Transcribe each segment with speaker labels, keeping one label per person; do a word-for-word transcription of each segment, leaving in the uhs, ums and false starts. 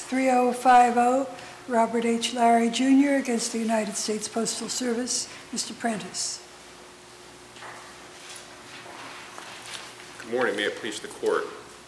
Speaker 1: three oh five oh, Robert H. Larry Junior against the United States Postal Service. Mister Prentice.
Speaker 2: Good morning. May it please the Court.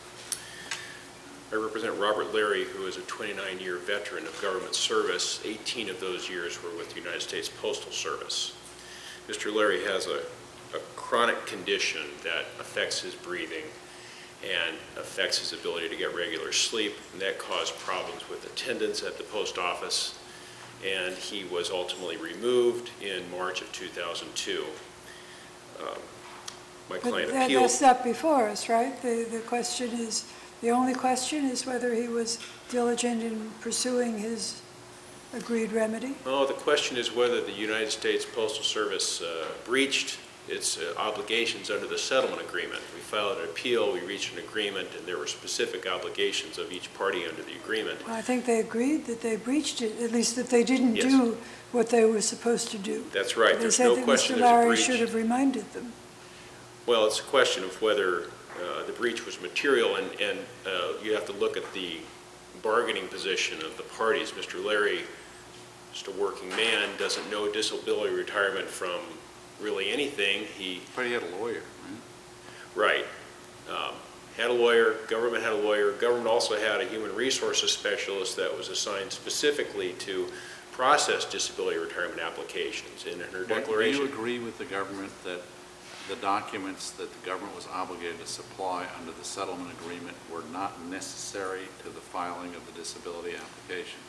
Speaker 2: I represent Robert Larry, who is a twenty-nine year veteran of government service. eighteen of those years were with the United States Postal Service. Mister Larry has a, a chronic condition that affects his breathing and affects his ability to get regular sleep, and that caused problems with attendance at the post office, and he was ultimately removed in March of two thousand two. Um, my
Speaker 1: But
Speaker 2: client
Speaker 1: that,
Speaker 2: appealed.
Speaker 1: that's not before us, right? The, the question is, the only question is whether he was diligent in pursuing his agreed remedy?
Speaker 2: Oh, the question is whether the United States Postal Service uh, breached its uh, obligations under the settlement agreement. We filed an appeal, we reached an agreement, and there were specific obligations of each party under the agreement.
Speaker 1: Well, I think they agreed that they breached it, at least that they didn't
Speaker 2: Yes.
Speaker 1: do what they were supposed to do.
Speaker 2: That's right.
Speaker 1: They
Speaker 2: There's
Speaker 1: said
Speaker 2: no
Speaker 1: that
Speaker 2: question
Speaker 1: Mister
Speaker 2: there's a
Speaker 1: Larry
Speaker 2: breach.
Speaker 1: should have reminded them.
Speaker 2: Well, it's a question of whether uh, the breach was material, and, and uh, you have to look at the bargaining position of the parties. Mister Larry, just a working man, doesn't know disability retirement from really anything. He
Speaker 3: But he had a lawyer, right?
Speaker 2: Right. Um, had a lawyer, government had a lawyer. Government also had a human resources specialist that was assigned specifically to process disability retirement applications. And in her
Speaker 3: Well,
Speaker 2: declaration.
Speaker 3: do you agree with the government that the documents that the government was obligated to supply under the settlement agreement were not necessary to the filing of the disability application?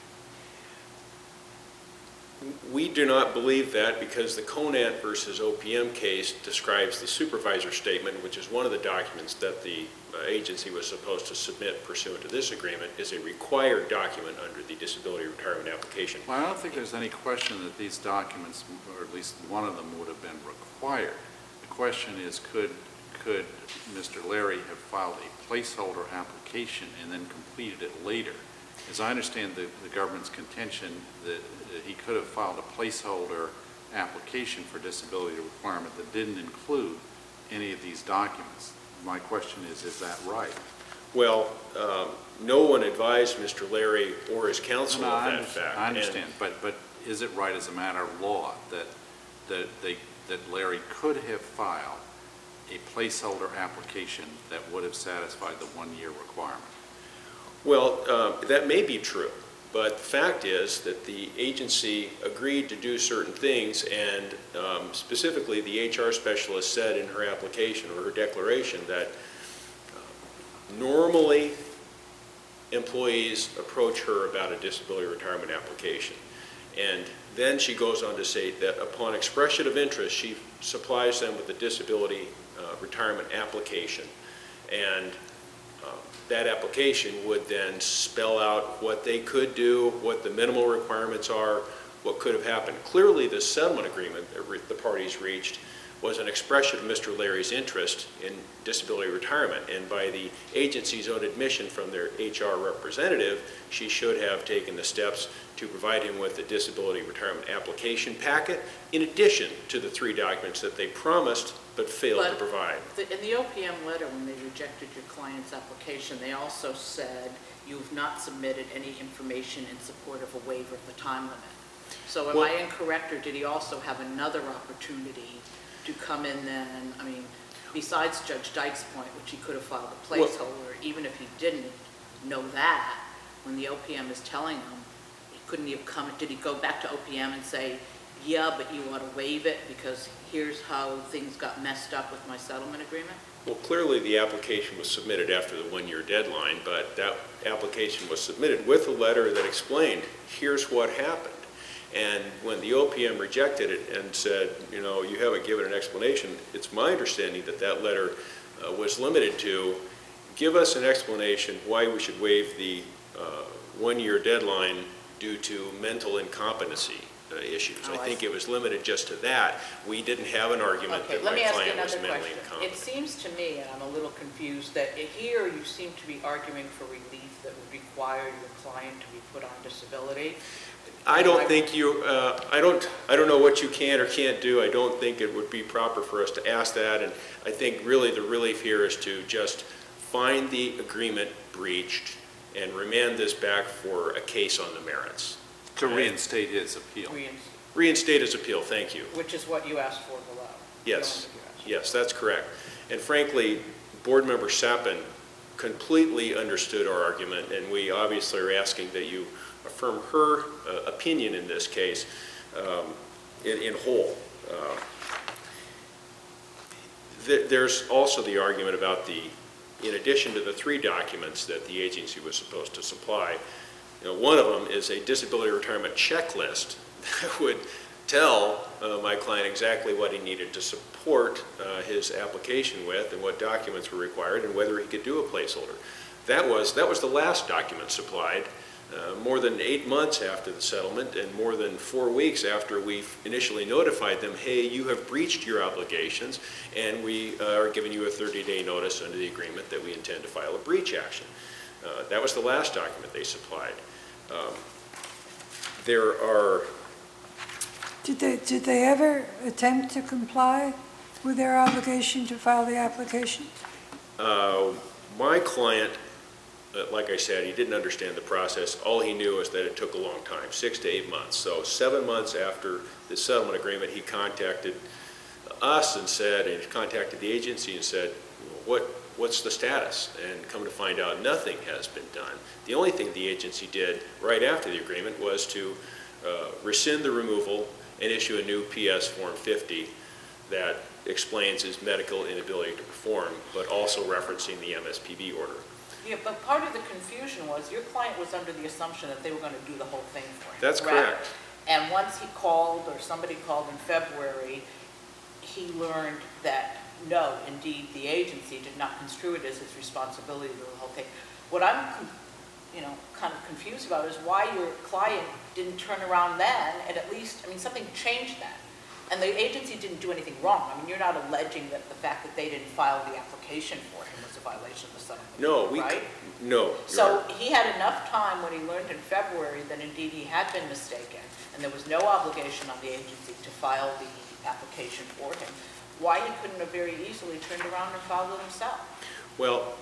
Speaker 2: We do not believe that, because the Conant versus O P M case describes the supervisor statement, which is one of the documents that the uh, agency was supposed to submit pursuant to this agreement, is a required document under the disability retirement application.
Speaker 3: Well, I don't think there's any question that these documents, or at least one of them, would have been required. The question is, could, could Mister Larry have filed a placeholder application and then completed it later? As I understand the, the government's contention, that, that he could have filed a placeholder application for disability requirement that didn't include any of these documents. My question is, is that right?
Speaker 2: Well, um, no one advised Mister Larry or his counsel
Speaker 3: No,
Speaker 2: of
Speaker 3: I
Speaker 2: that
Speaker 3: understand,
Speaker 2: fact.
Speaker 3: I understand,
Speaker 2: And
Speaker 3: but, but is it right as a matter of law that, that, they, that Larry could have filed a placeholder application that would have satisfied the one-year requirement?
Speaker 2: Well, uh, that may be true, but the fact is that the agency agreed to do certain things, and um, specifically the H R specialist said in her application or her declaration that uh, normally employees approach her about a disability retirement application. And then she goes on to say that upon expression of interest, she supplies them with the disability uh, retirement application. And uh, that application would then spell out what they could do, what the minimal requirements are, what could have happened. Clearly, the settlement agreement that re the parties reached was an expression of Mister Larry's interest in disability retirement, and by the agency's own admission from their H R representative, she should have taken the steps to provide him with the disability retirement application packet, in addition to the three documents that they promised but failed
Speaker 4: But
Speaker 2: to provide.
Speaker 4: The, in the O P M letter, when they rejected your client's application, they also said you've not submitted any information in support of a waiver of the time limit. So am
Speaker 2: Well,
Speaker 4: I incorrect, or did he also have another opportunity to come in then? I mean, besides Judge Dyke's point, which he could have filed a
Speaker 2: Well,
Speaker 4: placeholder, even if he didn't know that, when the O P M is telling him, couldn't he have come, did he go back to O P M and say, yeah, but you ought to waive it because here's how things got messed up with my settlement agreement?
Speaker 2: Well, clearly the application was submitted after the one-year deadline, but that application was submitted with a letter that explained, here's what happened. And when the O P M rejected it and said, you know, you haven't given an explanation, it's my understanding that that letter uh, was limited to, give us an explanation why we should waive the uh, one-year deadline due to mental incompetency uh, issues.
Speaker 4: Oh,
Speaker 2: I
Speaker 4: I
Speaker 2: think
Speaker 4: see.
Speaker 2: it was limited just to that. We didn't have an argument
Speaker 4: Okay,
Speaker 2: that
Speaker 4: let
Speaker 2: my
Speaker 4: me ask you
Speaker 2: client was
Speaker 4: another
Speaker 2: mentally
Speaker 4: question.
Speaker 2: incompetent.
Speaker 4: It seems to me, and I'm a little confused, that here you seem to be arguing for relief that would require your client to be put on disability.
Speaker 2: I don't think you, uh, I don't, I don't know what you can or can't do. I don't think it would be proper for us to ask that. And I think really the relief here is to just find the agreement breached and remand this back for a case on the merits.
Speaker 3: To reinstate his appeal.
Speaker 4: Reinstate,
Speaker 2: Reinstate his appeal, thank you.
Speaker 4: which is what you asked for below.
Speaker 2: Yes,
Speaker 4: The only thing you asked for.
Speaker 2: yes, that's correct. And frankly, Board Member Sappin completely understood our argument, and we obviously are asking that you affirm her uh, opinion in this case um, in, in whole. Uh, th there's also the argument about the, in addition to the three documents that the agency was supposed to supply, you know, one of them is a disability retirement checklist that would tell uh, my client exactly what he needed to support uh, his application with and what documents were required and whether he could do a placeholder. That was, that was the last document supplied uh, more than eight months after the settlement and more than four weeks after we initially notified them, hey, you have breached your obligations and we uh, are giving you a thirty day notice under the agreement that we intend to file a breach action. Uh, that was the last document they supplied. Um, there are
Speaker 1: Did they, did they ever attempt to comply with their obligation to file the application?
Speaker 2: Uh, my client, uh, like I said, he didn't understand the process. All he knew is that it took a long time, six to eight months. So seven months after the settlement agreement, he contacted us and said, and contacted the agency and said, what, what's the status? And come to find out, nothing has been done. The only thing the agency did right after the agreement was to uh, rescind the removal and issue a new P S Form fifty that explains his medical inability to perform, but also referencing the M S P B order.
Speaker 4: Yeah, but part of the confusion was your client was under the assumption that they were going to do the whole thing for him.
Speaker 2: That's correct.
Speaker 4: And once he called, or somebody called in February, he learned that, no, indeed, the agency did not construe it as his responsibility to do the whole thing. What I'm, you know, kind of confused about is why your client didn't turn around then and at least, I mean, something changed then. And the agency didn't do anything wrong. I mean, you're not alleging that the fact that they didn't file the application for him was a violation of the settlement
Speaker 2: No,
Speaker 4: agreement,
Speaker 2: we,
Speaker 4: right?
Speaker 2: no. Your
Speaker 4: So
Speaker 2: Honor.
Speaker 4: he had enough time when he learned in February that indeed he had been mistaken, and there was no obligation on the agency to file the application for him. Why he couldn't have very easily turned around and filed it himself?
Speaker 2: Well,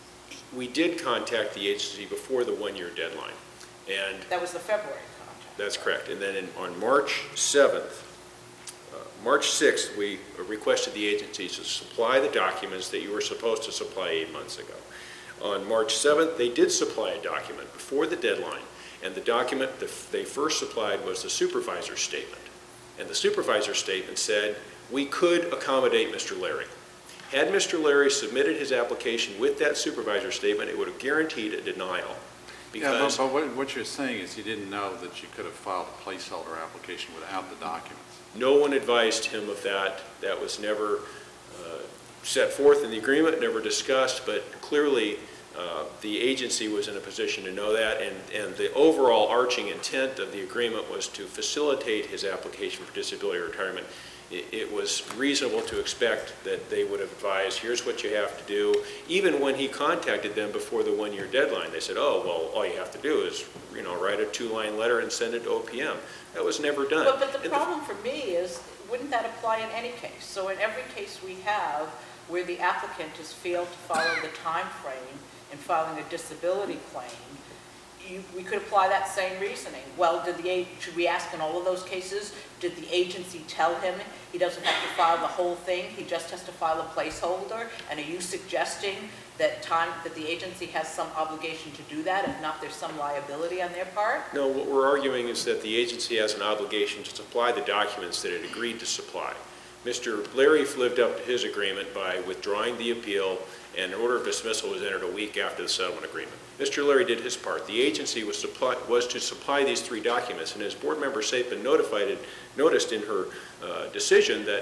Speaker 2: we did contact the agency before the one-year deadline, and
Speaker 4: That was the February contract.
Speaker 2: that's correct. And then in, on March seventh, uh, March sixth, we requested the agency to supply the documents that you were supposed to supply eight months ago. On March seventh, they did supply a document before the deadline, and the document that they first supplied was the supervisor's statement. And the supervisor's statement said, we could accommodate Mister Larry. Had Mister Larry submitted his application with that supervisor statement, it would have guaranteed a denial.
Speaker 3: Yeah, but,
Speaker 2: Because
Speaker 3: but what, what you're saying is you didn't know that you could have filed a placeholder application without the documents.
Speaker 2: no one advised him of that. That was never uh, set forth in the agreement, never discussed, but clearly uh, the agency was in a position to know that, and, and the overall arching intent of the agreement was to facilitate his application for disability retirement. It, it was reasonable to expect that they would have advised, here's what you have to do. Even when he contacted them before the one-year deadline, they said, oh, well, all you have to do is, you know, write a two-line letter and send it to O P M. That was never done.
Speaker 4: But, but the
Speaker 2: And
Speaker 4: problem for me is, wouldn't that apply in any case? So in every case we have where the applicant has failed to follow the time frame in filing a disability claim, you, we could apply that same reasoning. Well, did the, a- should we ask in all of those cases, did the agency tell him he doesn't have to file the whole thing, he just has to file a placeholder? And are you suggesting that time, that the agency has some obligation to do that, if not there's some liability on their part?
Speaker 2: No, what we're arguing is that the agency has an obligation to supply the documents that it agreed to supply. Mister Larry lived up to his agreement by withdrawing the appeal, and an order of dismissal was entered a week after the settlement agreement. Mister Larry did his part. The agency was, supply, was to supply these three documents, and as Board Member Sapin notified it, noticed in her uh, decision that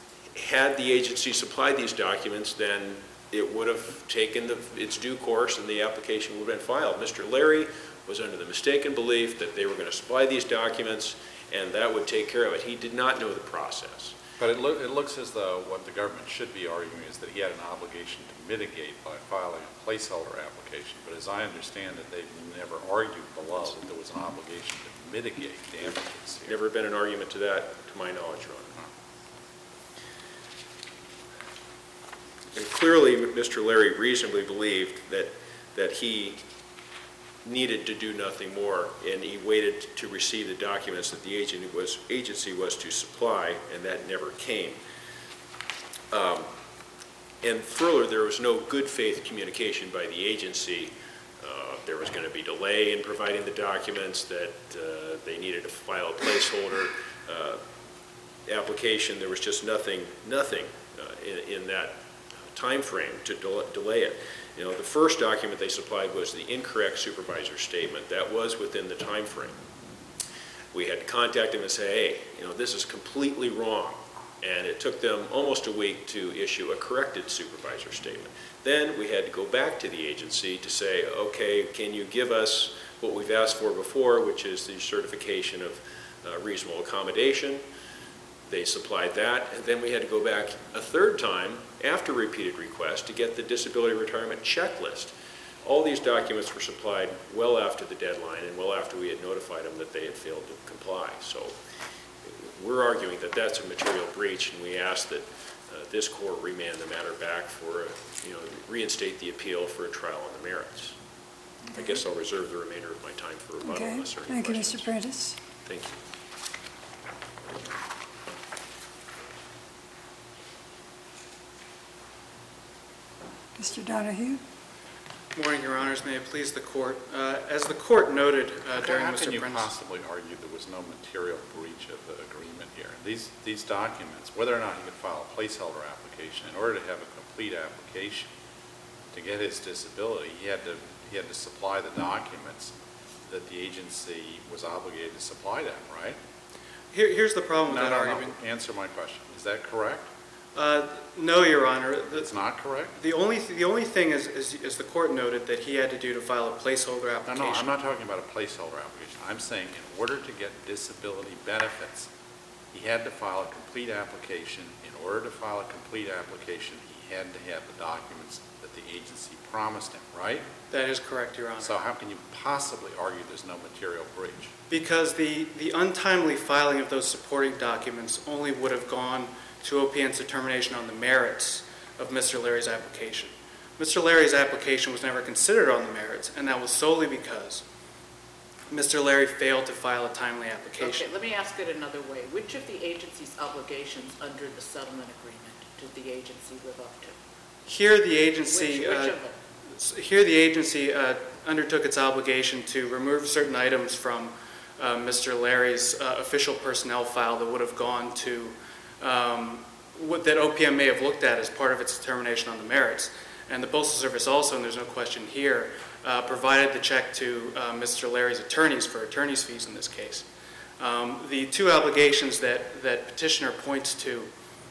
Speaker 2: had the agency supplied these documents, then it would have taken the, its due course and the application would have been filed. Mister Larry was under the mistaken belief that they were going to supply these documents and that would take care of it. He did not know the process.
Speaker 3: But it, loo- it looks as though what the government should be arguing is that he had an obligation to mitigate by filing a placeholder application. But as I understand it, they've never argued below that there was an obligation to mitigate damages here.
Speaker 2: Never been an argument to that, to my knowledge, Your Honor. And clearly, Mister Larry reasonably believed that, that he needed to do nothing more, and he waited to receive the documents that the agent was, agency was to supply, and that never came. Um, and further, there was no good faith communication by the agency. Uh, there was going to be delay in providing the documents, that uh, they needed to file a placeholder uh, application. There was just nothing, nothing uh, in, in that time frame to del delay it. You know, the first document they supplied was the incorrect supervisor statement. That was within the time frame. We had to contact them and say, hey, you know, this is completely wrong. And it took them almost a week to issue a corrected supervisor statement. Then we had to go back to the agency to say, okay, can you give us what we've asked for before, which is the certification of uh, reasonable accommodation. They supplied that, and then we had to go back a third time after repeated requests to get the disability retirement checklist. All these documents were supplied well after the deadline and well after we had notified them that they had failed to comply. So we're arguing that that's a material breach, and we ask that uh, this court remand the matter back for, a, you know, reinstate the appeal for a trial on the merits. I guess I'll reserve the remainder of my time for rebuttal.
Speaker 1: Okay,
Speaker 2: Unless there are any
Speaker 1: thank you,
Speaker 2: questions.
Speaker 1: Mister Prentice.
Speaker 2: Thank you.
Speaker 1: Mister Donahue?
Speaker 5: Good morning, Your Honors. May it please the Court. Uh, as the Court noted uh, during
Speaker 3: How
Speaker 5: Mister
Speaker 3: can you
Speaker 5: Prentice...
Speaker 3: possibly argue there was no material breach of the agreement here? These, these documents, whether or not he could file a placeholder application, in order to have a complete application to get his disability, he had to, he had to supply the documents that the agency was obligated to supply them, right?
Speaker 5: Here, here's the problem with
Speaker 3: No,
Speaker 5: that
Speaker 3: no, no.
Speaker 5: argument.
Speaker 3: Answer my question. Is that correct?
Speaker 5: Uh, no, Your Honor. The,
Speaker 3: It's not correct?
Speaker 5: the only th the only thing is, is, is the Court noted that he had to do to file a placeholder
Speaker 3: No,
Speaker 5: application.
Speaker 3: no, I'm not talking about a placeholder application. I'm saying in order to get disability benefits, he had to file a complete application. In order to file a complete application, he had to have the documents that the agency promised him, right?
Speaker 5: That is correct, Your Honor.
Speaker 3: So how can you possibly argue there's no material breach?
Speaker 5: Because the, the untimely filing of those supporting documents only would have gone to O P N's determination on the merits of Mister Larry's application. Mister Larry's application was never considered on the merits, and that was solely because Mister Larry failed to file a timely application.
Speaker 4: Okay, let me ask it another way. Which of the agency's obligations under the settlement agreement did the agency live up to?
Speaker 5: Here the agency,
Speaker 4: Which, which
Speaker 5: uh,
Speaker 4: of them?
Speaker 5: s- here the agency uh, undertook its obligation to remove certain items from uh, Mister Larry's uh, official personnel file that would have gone to Um, what, that O P M may have looked at as part of its determination on the merits. And the Postal Service also, and there's no question here, uh, provided the check to uh, Mister Larry's attorneys for attorney's fees in this case. Um, the two obligations that, that petitioner points to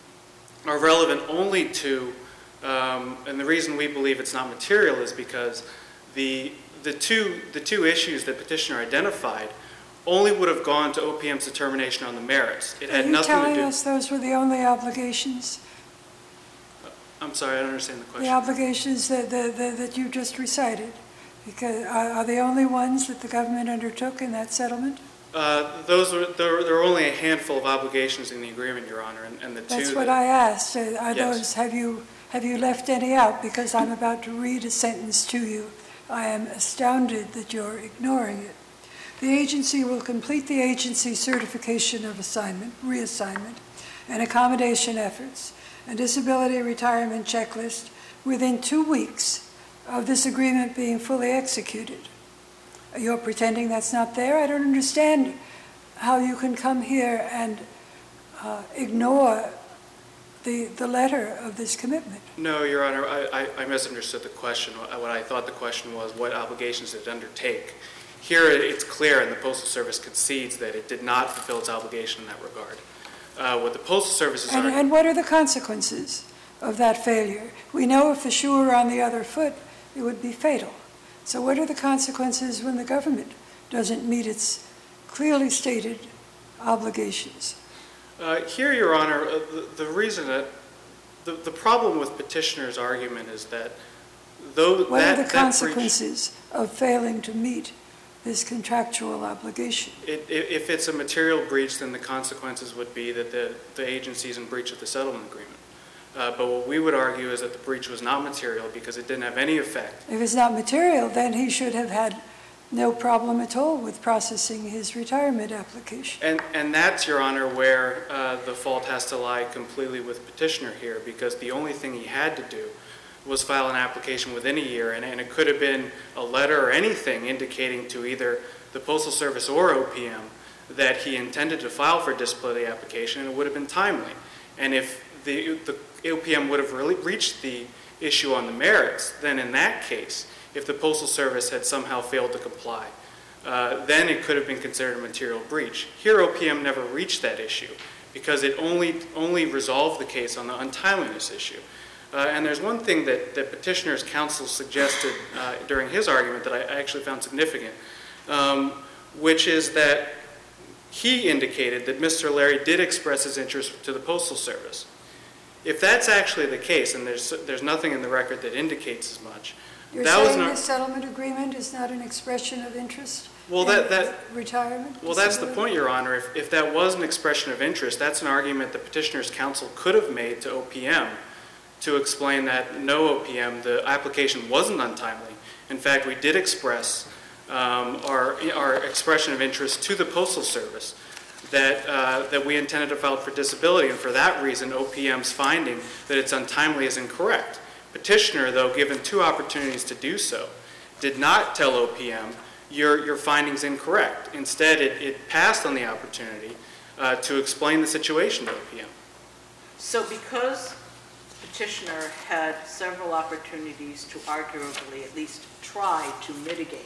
Speaker 5: are relevant only to, um, and the reason we believe it's not material is because the, the, two, the two issues that petitioner identified only would have gone to O P M's determination on the merits. It had
Speaker 1: Are you
Speaker 5: nothing to
Speaker 1: telling
Speaker 5: do...
Speaker 1: us those were the only obligations?
Speaker 5: I'm sorry, I don't understand the
Speaker 1: The
Speaker 5: question.
Speaker 1: obligations that, that, that that you just recited? Because are, are the only ones that the government undertook in that settlement?
Speaker 5: Uh, those were, there, were- there were only a handful of obligations in the agreement, Your Honor, and, and the two...
Speaker 1: That's what
Speaker 5: that-
Speaker 1: I asked. Are are
Speaker 5: Yes.
Speaker 1: those, have you, have you left any out? Because I'm about to read a sentence to you. I am astounded that you're ignoring it. The agency will complete the agency certification of assignment, reassignment, and accommodation efforts, and disability retirement checklist within two weeks of this agreement being fully executed. You're pretending that's not there? I don't understand how you can come here and uh, ignore the, the letter of this commitment.
Speaker 5: No, Your Honor, I, I, I misunderstood the question. What what I thought the question was, what obligations did it undertake? Here, it- it's clear, and the Postal Service concedes that it did not fulfill its obligation in that regard. Uh, what the Postal Service is
Speaker 1: And,
Speaker 5: arguing...
Speaker 1: and what are the consequences of that failure? We know if the shoe were on the other foot, it would be fatal. So what are the consequences when the government doesn't meet its clearly stated obligations?
Speaker 5: Uh, Here, Your Honor, uh, the, the reason that... The, the problem with petitioner's argument is that though
Speaker 1: What
Speaker 5: that,
Speaker 1: are the
Speaker 5: that breach...
Speaker 1: consequences of failing to meet this contractual obligation?
Speaker 5: It, i- if it's a material breach, then the consequences would be that the, the agency is in breach of the settlement agreement. Uh, but what we would argue is that the breach was not material because it didn't have any effect.
Speaker 1: If it's not material, then he should have had no problem at all with processing his retirement application.
Speaker 5: And, and that's, Your Honor, where uh, the fault has to lie completely with petitioner here, because the only thing he had to do was file an application within a year, and, and it could have been a letter or anything indicating to either the Postal Service or O P M that he intended to file for disability application, and it would have been timely. And if the, the O P M would have really reached the issue on the merits, then in that case, if the Postal Service had somehow failed to comply, uh, then it could have been considered a material breach. Here, O P M never reached that issue because it only, only resolved the case on the untimeliness issue. Uh, and there's one thing that, that petitioner's counsel suggested uh, during his argument that I, I actually found significant, um, which is that he indicated that Mister Larry did express his interest to the Postal Service. If that's actually the case, and there's, there's nothing in the record that indicates as much,
Speaker 1: You're
Speaker 5: that was
Speaker 1: saying
Speaker 5: not,
Speaker 1: the settlement agreement is not an expression of interest?
Speaker 5: Well,
Speaker 1: in
Speaker 5: that- that-
Speaker 1: retirement?
Speaker 5: well, that's the
Speaker 1: disability?
Speaker 5: point, Your Honor. If, if that was an expression of interest, that's an argument the petitioner's counsel could have made to O P M to explain that no, O P M, the application wasn't untimely. In fact, we did express um, our, our expression of interest to the Postal Service that, uh, that we intended to file for disability, and for that reason, O P M's finding that it's untimely is incorrect. Petitioner, though, given two opportunities to do so, did not tell O P M, your, your finding's incorrect. Instead, it, it passed on the opportunity uh, to explain the situation to O P M.
Speaker 4: So because petitioner had several opportunities to arguably at least try to mitigate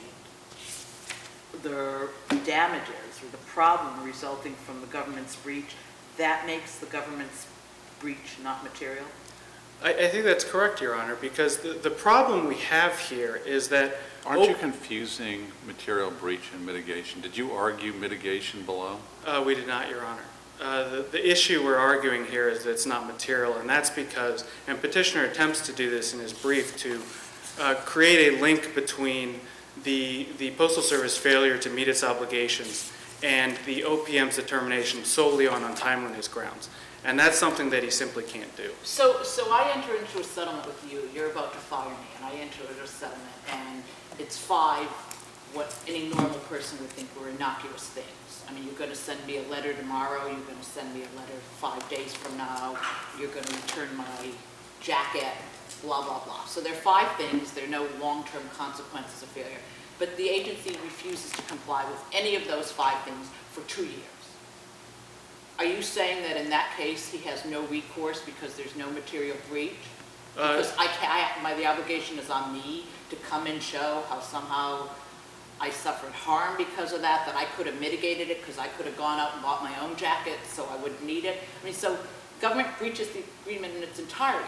Speaker 4: the damages or the problem resulting from the government's breach, that makes the government's breach not material?
Speaker 5: I, I think that's correct, Your Honor, because the, the problem we have here is that...
Speaker 3: Aren't
Speaker 5: oh,
Speaker 3: you confusing material breach and mitigation? Did you argue mitigation below?
Speaker 5: Uh, we did not, Your Honor. Uh, the, the issue we're arguing here is that it's not material, and that's because, and petitioner attempts to do this in his brief, to uh, create a link between the, the Postal Service failure to meet its obligations and the O P M's determination solely on untimeliness grounds. And that's something that he simply can't do.
Speaker 4: So, so I enter into a settlement with you, you're about to fire me, and I enter into a settlement, and it's five, what any normal person would think were innocuous things. I mean, you're going to send me a letter tomorrow, you're going to send me a letter five days from now, you're going to return my jacket, blah, blah, blah. So there are five things, there are no long-term consequences of failure. But the agency refuses to comply with any of those five things for two years. Are you saying that in that case he has no recourse because there's no material breach?
Speaker 5: Uh,
Speaker 4: Because I can't, my, the obligation is on me to come and show how somehow I suffered harm because of that, that I could have mitigated it because I could have gone out and bought my own jacket so I wouldn't need it. I mean, so government breaches the agreement in its entirety.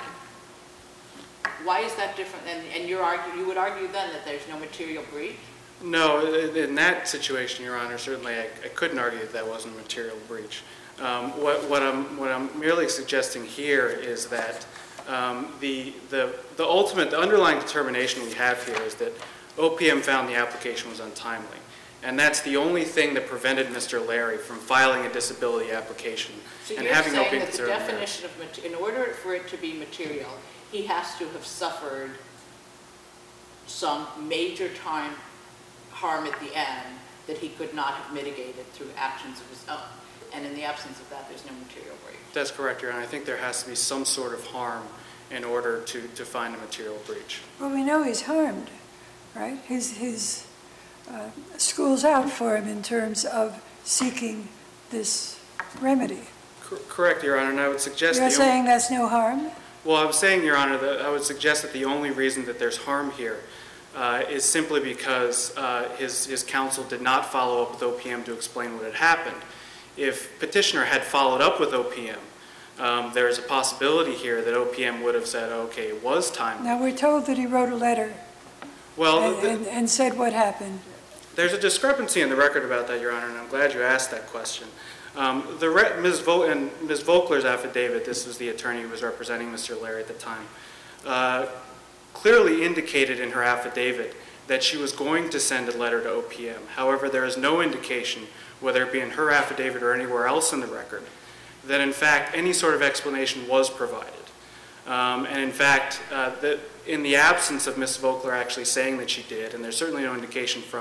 Speaker 4: Why is that different? And, and you're argue, you would argue then that there's no material breach?
Speaker 5: No, in that situation, Your Honor, certainly I, I couldn't argue that that wasn't a material breach. Um, what, what, I'm, what I'm merely suggesting here is that um, the, the, the ultimate, the underlying determination we have here is that O P M found the application was untimely. And that's the only thing that prevented Mister Larry from filing a disability application
Speaker 4: So
Speaker 5: and
Speaker 4: you're
Speaker 5: having O P M
Speaker 4: saying that the
Speaker 5: consider it merit.
Speaker 4: definition of, mat- in order for it to be material, he has to have suffered some major time harm at the end that he could not have mitigated through actions of his own. And in the absence of that, there's no material breach.
Speaker 5: That's correct, Your Honor. I think there has to be some sort of harm in order to, to find a material breach.
Speaker 1: Well, we know he's harmed, right? His, his uh, school's out for him in terms of seeking this remedy.
Speaker 5: Cor- correct, Your Honor, and I would suggest...
Speaker 1: You're
Speaker 5: the
Speaker 1: saying that's no harm?
Speaker 5: Well, I was saying, Your Honor, that I would suggest that the only reason that there's harm here uh, is simply because uh, his, his counsel did not follow up with O P M to explain what had happened. If petitioner had followed up with O P M, um, there's a possibility here that O P M would have said, okay, it was time.
Speaker 1: Now, we're told that he wrote a letter
Speaker 5: Well,
Speaker 1: and,
Speaker 5: the,
Speaker 1: and, and said what happened.
Speaker 5: there's a discrepancy in the record about that, Your Honor, and I'm glad you asked that question. Um, the re- Miz Vo- and Miz Volkler's affidavit, this was the attorney who was representing Mister Larry at the time, uh, clearly indicated in her affidavit that she was going to send a letter to O P M. However, there is no indication, whether it be in her affidavit or anywhere else in the record, that in fact any sort of explanation was provided. Um, and in fact, uh, that in the absence of Miz Volkler actually saying that she did, and there's certainly no indication from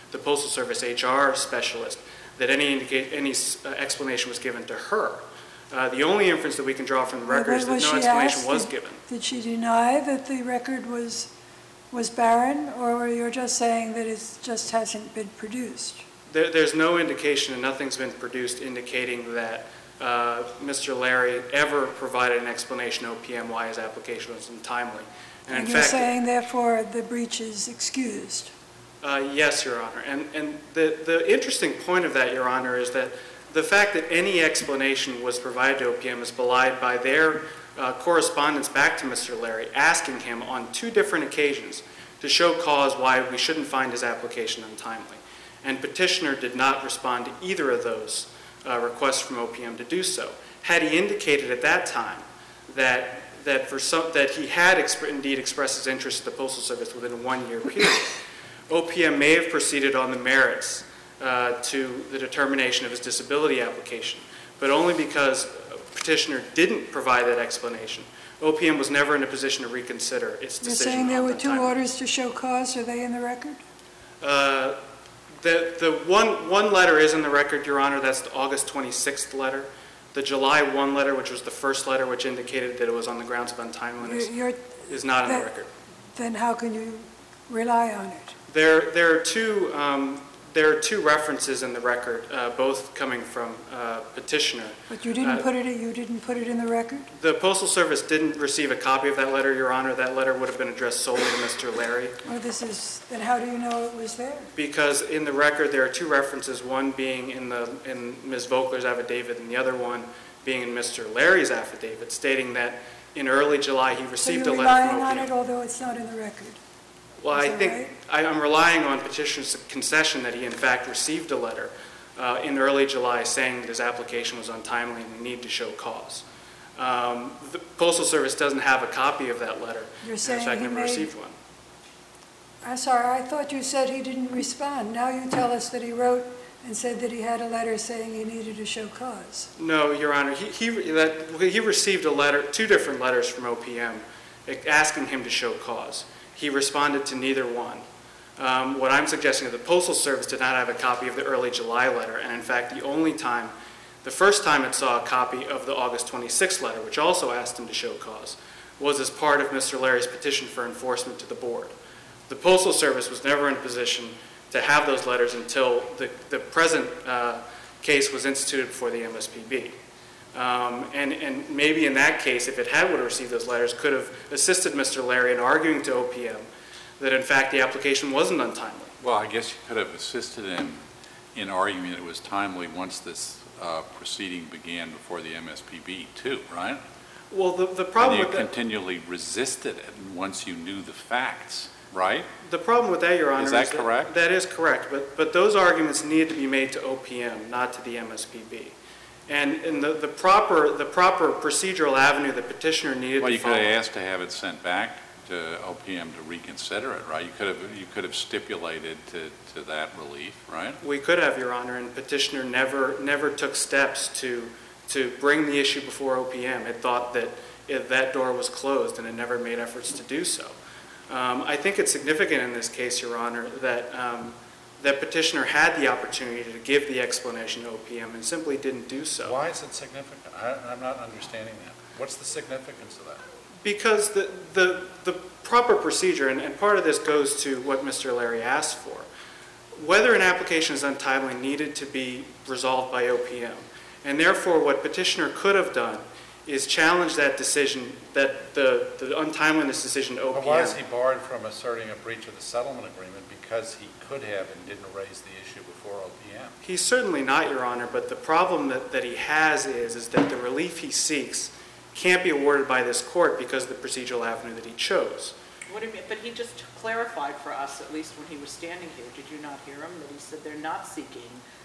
Speaker 5: the Postal Service H R specialist, that any indicate, any uh, explanation was given to her. Uh, the only inference that we can draw from the record is that
Speaker 1: Was
Speaker 5: no
Speaker 1: she
Speaker 5: explanation
Speaker 1: asked,
Speaker 5: was
Speaker 1: did-
Speaker 5: given.
Speaker 1: Did she deny that the record was, was barren, or you're just saying that it just hasn't been produced?
Speaker 5: There, there's no indication, and nothing's been produced indicating that uh, Mister Larry ever provided an explanation to O P M why his application was untimely. And in
Speaker 1: And you're
Speaker 5: fact,
Speaker 1: saying, therefore, the breach is excused?
Speaker 5: Uh, yes, Your Honor. And, and the, the interesting point of that, Your Honor, is that the fact that any explanation was provided to O P M is belied by their uh, correspondence back to Mister Larry, asking him on two different occasions to show cause why we shouldn't find his application untimely. And petitioner did not respond to either of those uh, requests from O P M to do so. Had he indicated at that time that, that, for some, that he had exp- indeed expressed his interest in the Postal Service within a one-year period, O P M may have proceeded on the merits uh, to the determination of his disability application, but only because petitioner didn't provide that explanation. O P M was never in a position to reconsider its
Speaker 1: You're
Speaker 5: decision.
Speaker 1: saying there
Speaker 5: on
Speaker 1: were
Speaker 5: the
Speaker 1: two
Speaker 5: timeline.
Speaker 1: orders to show cause, are they in the record?
Speaker 5: Uh, the the one, one letter is in the record, Your Honor, that's the August twenty-sixth letter. The July first letter, which was the first letter which indicated that it was on the grounds of untimeliness,
Speaker 1: You're-
Speaker 5: is not in the
Speaker 1: that-
Speaker 5: record.
Speaker 1: Then how can you rely on it?
Speaker 5: There, there are two, um, there are two references in the record, uh, both coming from uh, petitioner.
Speaker 1: But you didn't
Speaker 5: Uh,
Speaker 1: put it, you didn't put it in the record?
Speaker 5: The Postal Service didn't receive a copy of that letter, Your Honor. That letter would have been addressed solely to Mister Larry,
Speaker 1: Well, this is, then how do you know it was there?
Speaker 5: because in the record there are two references, one being in the in Miz Vogler's affidavit and the other one being in Mister Larry's affidavit, stating that in early July he
Speaker 1: So
Speaker 5: received
Speaker 1: you're
Speaker 5: a letter from
Speaker 1: relying on
Speaker 5: O P
Speaker 1: it,
Speaker 5: M.
Speaker 1: although it's not in the record?
Speaker 5: Well,
Speaker 1: Is
Speaker 5: I
Speaker 1: that
Speaker 5: think
Speaker 1: right?
Speaker 5: I, I'm relying on petitioner's concession that he in fact received a letter uh, in early July saying that his application was untimely and need to show cause. Um, the Postal Service doesn't have a copy of that letter.
Speaker 1: You're
Speaker 5: and
Speaker 1: saying
Speaker 5: in fact,
Speaker 1: he
Speaker 5: never
Speaker 1: made-
Speaker 5: received one.
Speaker 1: I'm sorry, I thought you said he didn't respond. Now you tell us that he wrote and said that he had a letter saying he needed to show cause.
Speaker 5: No, Your Honor. He, he, that, he received a letter, two different letters from O P M asking him to show cause. He responded to neither one. Um, what I'm suggesting is the Postal Service did not have a copy of the early July letter, and in fact, the only time, the first time it saw a copy of the August twenty-sixth letter, which also asked him to show cause, was as part of Mister Larry's petition for enforcement to the board. The Postal Service was never in a position to have those letters until the, the present uh, case was instituted before the M S P B. Um, and, and maybe in that case, if it had would have received those letters, could have assisted Mister Larry in arguing to O P M that in fact the application wasn't untimely.
Speaker 3: Well, I guess you could have assisted him in arguing that it was timely once this uh, proceeding began before the M S P B too, right?
Speaker 5: Well, the, the problem
Speaker 3: And you
Speaker 5: with that,
Speaker 3: continually resisted it once you knew the facts, right?
Speaker 5: the problem with that, Your Honor,
Speaker 3: Is that correct?
Speaker 5: That is correct, but, but those arguments needed to be made to O P M, not to the M S P B. And, and the, the proper the proper procedural avenue the petitioner needed
Speaker 3: Well,
Speaker 5: to
Speaker 3: you could
Speaker 5: follow.
Speaker 3: have asked to have it sent back to O P M to reconsider it, right? You could have, you could have stipulated to, to that relief, right?
Speaker 5: We could have, Your Honor, and petitioner never never took steps to to bring the issue before O P M. It thought that it, that door was closed, and it never made efforts to do so. Um, I think it's significant in this case, Your Honor, that um, that petitioner had the opportunity to give the explanation to O P M and simply didn't do so.
Speaker 3: Why is it significant? I, I'm not understanding that. What's the significance of that?
Speaker 5: Because the, the, the proper procedure, and, and part of this goes to what Mister Larry asked for, whether an application is untimely needed to be resolved by O P M. And therefore, what petitioner could have done is challenge that decision, that the, the untimeliness decision to O P M.
Speaker 6: But why is he barred from asserting a breach of the settlement agreement? Because he could have and didn't raise the issue before O P M.
Speaker 5: He's certainly not, Your Honor, but the problem that, that he has is, is that the relief he seeks can't be awarded by this court because of the procedural avenue that he chose.
Speaker 4: What do you mean? But he just clarified for us, at least when he was standing here, did you not hear him? That he said they're not seeking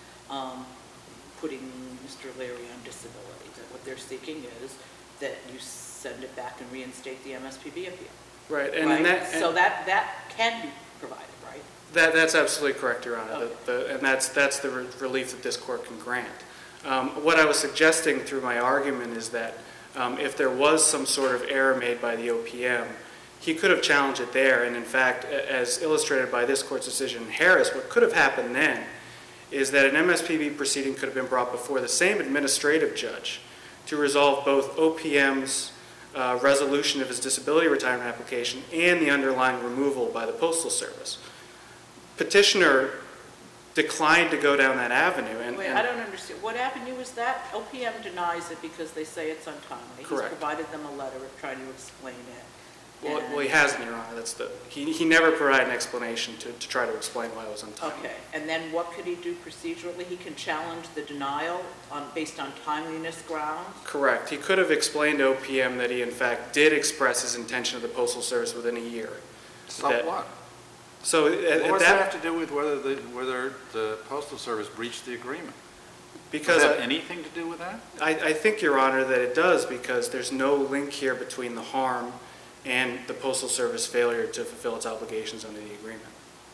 Speaker 4: um, putting Mister Larry on disability. That what they're seeking is that you send it back and reinstate the M S P B appeal.
Speaker 5: Right, and,
Speaker 4: Right?
Speaker 5: and that,
Speaker 4: So
Speaker 5: and
Speaker 4: that, that can be provided, right?
Speaker 5: that that's absolutely correct, Your Honor.
Speaker 4: Okay.
Speaker 5: The, the, and that's that's the re- relief that this court can grant. Um, what I was suggesting through my argument is that um, if there was some sort of error made by the O P M, he could have challenged it there. And in fact, a- as illustrated by this court's decision in Harris, what could have happened then is that an M S P B proceeding could have been brought before the same administrative judge to resolve both O P M's uh, resolution of his disability retirement application and the underlying removal by the Postal Service. Petitioner declined to go down that avenue. And,
Speaker 4: Wait,
Speaker 5: and
Speaker 4: I don't understand. What avenue is that? O P M denies it because they say it's untimely.
Speaker 5: Correct.
Speaker 4: He's provided them a letter trying to explain it.
Speaker 5: Well,
Speaker 4: And-
Speaker 5: well, he hasn't, Your Honor. That's the, he, he never provided an explanation to, to try to explain why it was untimely.
Speaker 4: Okay, and then what could he do procedurally? He can challenge the denial on, based on timeliness grounds?
Speaker 5: Correct. He could have explained to O P M that he, in fact, did express his intention of the Postal Service within a year.
Speaker 3: So
Speaker 5: That-
Speaker 3: what?
Speaker 5: So at,
Speaker 3: What
Speaker 5: at
Speaker 3: does that have
Speaker 5: that,
Speaker 3: to do with whether the, whether the Postal Service breached the agreement?
Speaker 5: because
Speaker 3: Does that have
Speaker 5: I,
Speaker 3: anything to do with that?
Speaker 5: I, I think, Your Honor, that it does, because there's no link here between the harm and the Postal Service failure to fulfill its obligations under the agreement.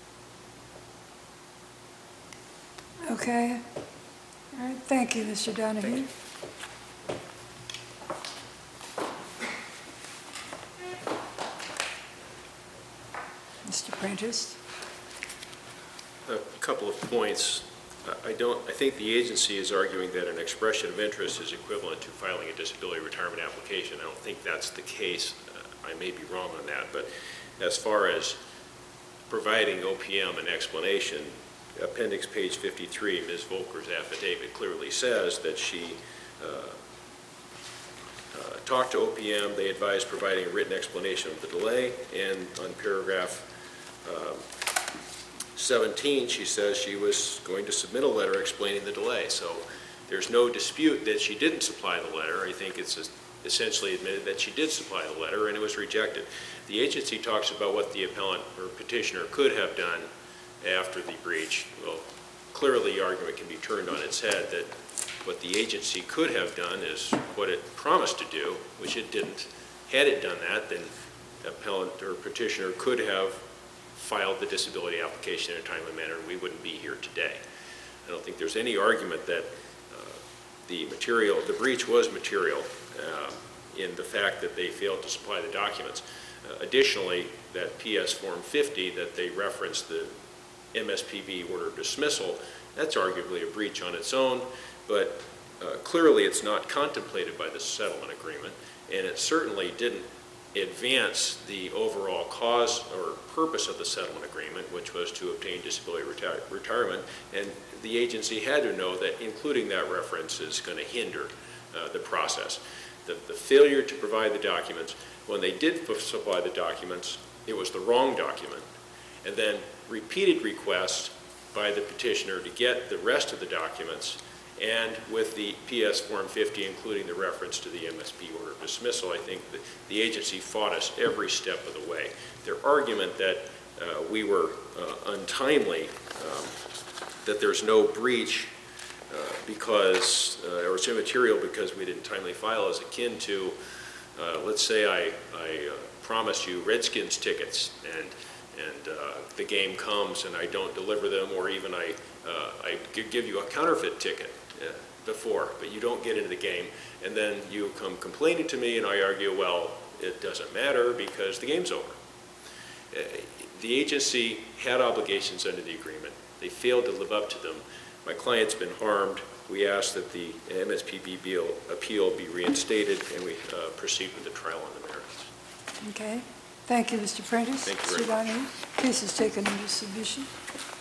Speaker 1: Okay. All right, thank you, Mister Donahue. Mister Prentice?
Speaker 2: A couple of points. I don't, I think the agency is arguing that an expression of interest is equivalent to filing a disability retirement application. I don't think that's the case. Uh, I may be wrong on that, but as far as providing O P M an explanation, appendix page fifty-three, Miz Volker's affidavit clearly says that she uh, uh, talked to O P M, they advised providing a written explanation of the delay, and on paragraph um, seventeen, she says she was going to submit a letter explaining the delay. So there's no dispute that she didn't supply the letter. I think it's essentially admitted that she did supply the letter, and it was rejected. The agency talks about what the appellant or petitioner could have done after the breach. Well, clearly the argument can be turned on its head that what the agency could have done is what it promised to do, which it didn't. Had it done that, then appellant or petitioner could have filed the disability application in a timely manner, and we wouldn't be here today. I don't think there's any argument that uh, the material, the breach was material uh, in the fact that they failed to supply the documents. Uh, additionally, that P S Form fifty that they referenced, the M S P B order of dismissal, that's arguably a breach on its own, but uh, clearly it's not contemplated by the settlement agreement, and it certainly didn't advance the overall cause or purpose of the settlement agreement, which was to obtain disability reti retirement, and the agency had to know that including that reference is going to hinder uh, the process. The, the failure to provide the documents, when they did supply the documents, it was the wrong document, and then repeated requests by the petitioner to get the rest of the documents, and with the P S Form fifty, including the reference to the M S P order of dismissal, I think that the agency fought us every step of the way. Their argument that uh, we were uh, untimely, um, that there's no breach uh, because, uh, or it's immaterial because we didn't timely file, is akin to, uh, let's say I, I uh, promised you Redskins tickets, and and uh, the game comes and I don't deliver them, or even I, uh, I give you a counterfeit ticket uh, before, but you don't get into the game, and then you come complaining to me and I argue, well, it doesn't matter because the game's over. Uh, the agency had obligations under the agreement. They failed to live up to them. My client's been harmed. We ask that the M S P B appeal be reinstated, and we uh, proceed with the trial on the merits.
Speaker 1: Okay. Thank you, Mister Prentice.
Speaker 2: Thank you very
Speaker 1: Mister Donahue. Case is taken under submission.